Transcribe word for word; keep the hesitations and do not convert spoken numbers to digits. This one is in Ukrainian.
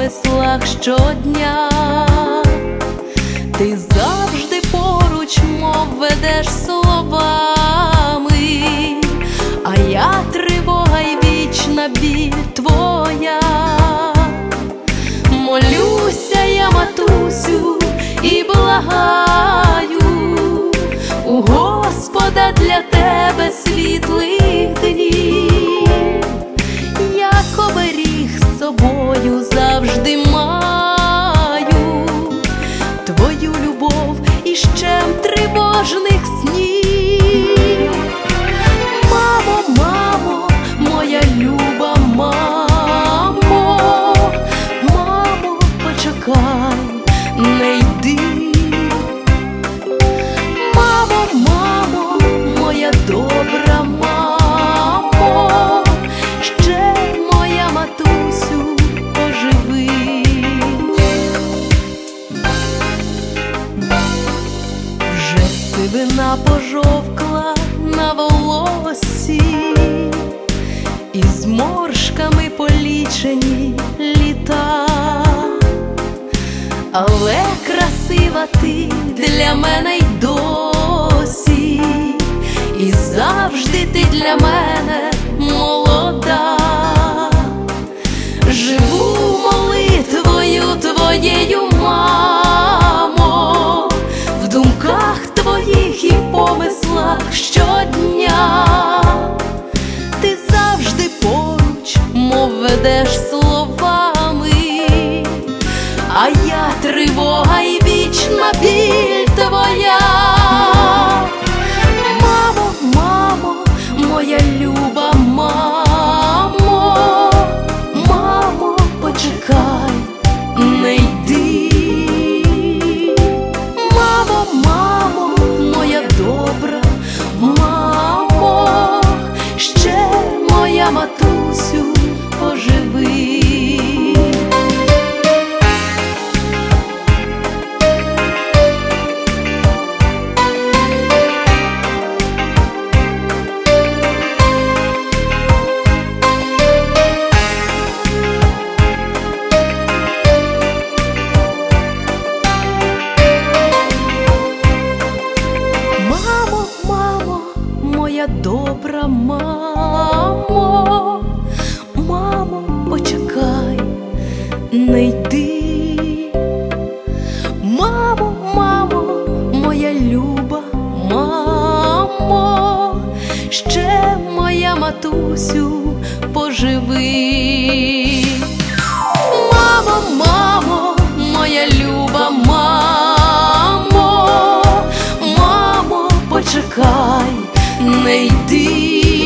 помислах щодня. Ти завжди поруч, мов ведеш словами, а я тривога й вічна біль твоя. Молюся я, матусю, і благаю у Господа для тебе світлих днів. Як оберіг з собою завжди маю твою любов і щем тривожних снів. Мамо, мамо, моя люба мамо, мамо, почекай, не йди. Мамо, мамо, моя добра мамо, ще моя матусю, поживи. Вже сивина пожовкла на волосі, і зморшками полічені літа, але красива ти для мене й досі, і завжди ти для мене молода. Живу молитвою твоєю, мамо, в думках твоїх і помислах щодня. Ти завжди поруч, мов ведеш словами, а я тривога й вічна біль твоя. Мамо, мамо, моя люба мамо, мамо, почекай, не йди. Мамо, мамо, моя добра мамо, ще моя матусю, поживи. Моя добра мамо, мамо, почекай, не йди. Мамо, мамо, моя люба мамо, ще моя матусю, поживи. Мамо, мамо, моя люба мамо, мамо, почекай, не йди.